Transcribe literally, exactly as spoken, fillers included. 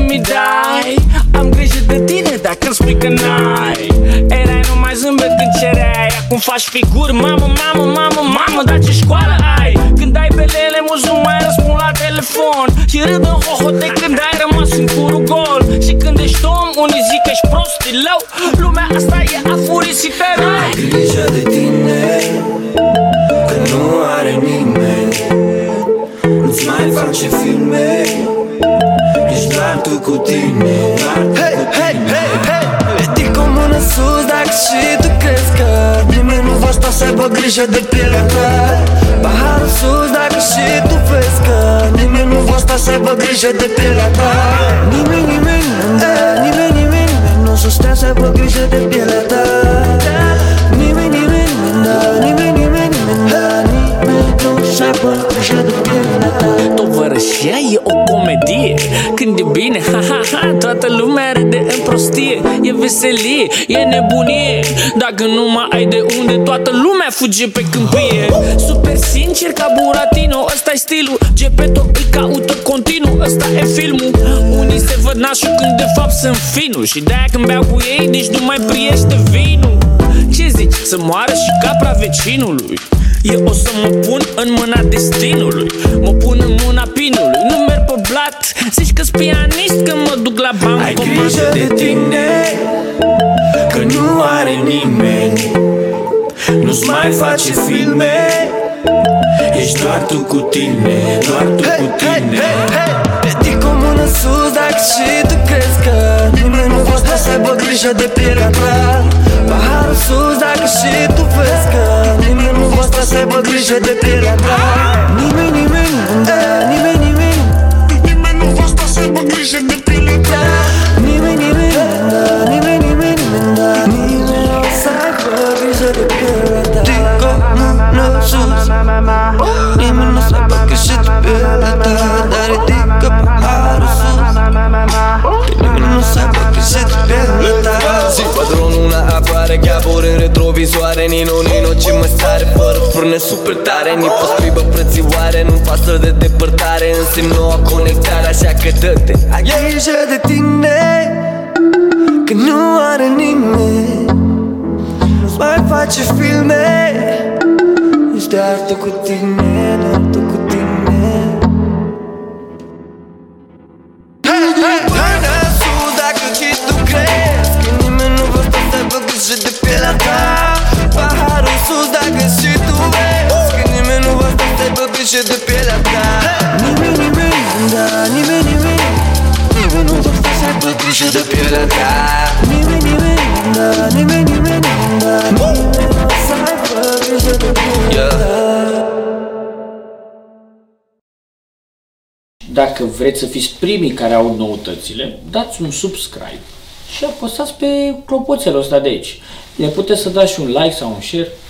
mi dai. Am grijă de tine dacă îmi spui că n-ai. Erai numai zâmbet când cereai, acum faci figuri. Mamă, mamă, mamă, mamă, dar ce școală ai. Când ai belele, mulți nu mai răspund la telefon și râd în hohote când ai rămas în curul gol. Și când ești om, unii zic că ești prost, e lău. Lumea asta e afurisită rău. Ai grijă de tine, că nu are nimeni. Nu-ți mai face filme, ești doar tu cu tine, doar tu hey, cu hey, tine. Hey, hey, hey. Ridic o mână sus dacă și tu crezi că nimeni nu va sta să aibă grijă de pielea ta. Paharul sus dacă și tu vezi că nimeni nu va sta să aibă grijă de pielea ta. Nimeni, nimeni, nimeni, nimeni, nimeni nu o să stea să aibă grijă de pielea ta. Nimeni, nimeni, nimeni, nimeni, nimeni nu o să aibă grijă de pielea ta. Tovărășia e o comedie. Când e bine, ha, ha, ha, toată lumea râde în prostie. E veselie, e nebunie. Dacă nu mai ai de unde, toată lumea fuge pe câmpie. Super sincer ca Buratino, ăsta-i stilul. Gepetto îi caută continuu, ăsta e filmul. Unii se văd nașul când de fapt sunt finul. Și de-aia când beau cu ei, nici nu mai priește vinul. Ce zici, să moară și capra vecinului? Eu o să mă pun în mâna destinului, mă pun în mâna pinului. Nu merg pe blat, zici că-s pianist când mă duc la bancă. Ai grijă de tine, că nu are nimeni. Nu-ți mai face filme, ești doar tu cu tine, doar tu hey, cu tine. Hey, hey, hey. Ridic o mână sus dacă și tu crezi că nimeni nu va sta să aibă grijă de pielea ta. Paharul sus dacă și tu vezi că nimeni nu va sta să aibă grijă de pielea ta. Nimeni, nimeni, nimeni, nimeni, nimeni nu va sta să aibă grijă de pielea ta. Nimeni, nimeni, nimeni, nimeni, nimeni nu o să aibă grijă de pielea ta. Ridic o mână sus, nimeni nu o să aibă grijă de pielea ta. Dar ridică paharul sus, nimeni nu o să aibă grijă de pielea ta. Padronul una apare, Gabor în retrovizoare. Nino, Nino, ce mă stare, fără frâne super tare. Nipo scribă frățioare, nu-mi pasă de depărtare. Însemn noua conectare, așa că dă-te. Ai grijă de tine, că nu are nimeni. Nu-ți mai face filme, ești doar tu cu tine, doar tu cu tine. Hey, hey, hey, hey, sus dacă și tu crezi că nimeni nu va sta să aibă grijă de pielea ta. Paharul sus dacă și tu vezi că nimeni nu va sta să aibă grijă de pielea ta. Nimeni, nimeni, da, nimeni, nimeni, nimeni nu va sta să aibă grijă de pielea ta. Nimeni, nimeni, da, nimeni, nimeni, da, nimeni nu va să aibă grijă de pielea ta. Dacă vreți să fiți primii care au noutățile, dați un subscribe și apăsați pe clopoțelul ăsta de aici. Le puteți să dați și un like sau un share.